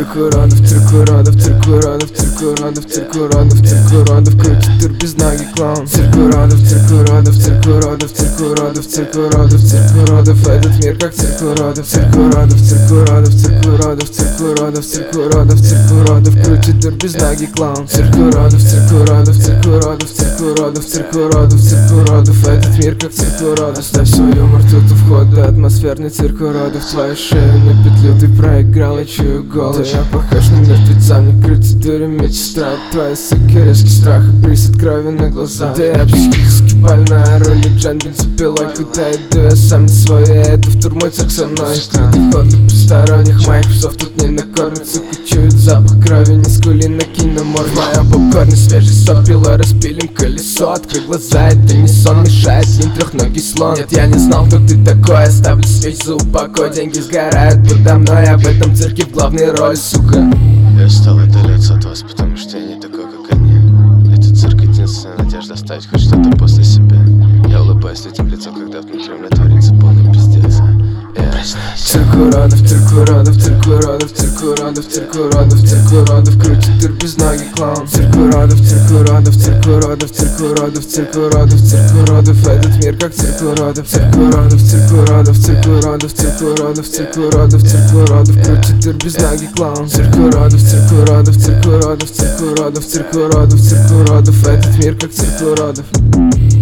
цирк уродов, цирк уродов, цирк уродов, цирк уродов, цирк уродов, цирк уродов, крутит тур без ноги клоун. Цирк уродов, цирк уродов, цирк уродов, цирк уродов, цирк уродов, цирк уродов, этот мир как цирк уродов. Цирк уродов, цирк уродов, цирк уродов, цирк уродов, цирк уродов, цирк уродов, крутит тур без ноги клоун. Цирк уродов, цирк уродов, цирк уродов, цирк уродов, цирк уродов, цирк уродов, этот мир как цирк уродов. Ставь свой юмор тут у входа, атмосферный цирк уродов. Твою шею на петлю ты проиграл, я чую голод. Да я похож на мертвеца, мне крутит дурь медсестра. Твои суки, резкий страх и присед крови на глаза. Да я психически больная, роль Джан бензопилой. Куда иду, я сам не свой, я иду в турмой цирк со мной. Крутый вход и посторонних моих псов тут не накормят. Сука, чует запах крови, не скули, накинь на морд. В моем попкорне свежий сок, пилой распилим колесо. Открой глаза, это не сон, мешает им трехногий слон. Нет, я не знал, кто ты такой, оставлю свечь за упокой. Деньги сгорают подо мной, об этом цирке в главной роли, сука. Я стал отдаляться от вас, потому что я не такой, как они. Этот цирк единственная надежда оставить хоть что-то после себя. Я улыбаюсь этим лицом, когда внутри у меня творится полный пиздец. Цирк уродов, цирк уродов, цирк уродов, цирк уродов, цирк уродов, цирк уродов, крутит тур без ноги клоун. Цирк уродов, цирк уродов, цирк уродов, цирк уродов, цирк уродов, цирк уродов, этот мир как цирк уродов. Цирк уродов, цирк уродов, цирк уродов, цирк уродов, цирк уродов, цирк уродов, крутит тур без ноги клоун. Цирк уродов, цирк уродов, цирк уродов, цирк уродов, цирк уродов, цирк уродов, этот мир как цирк уродов.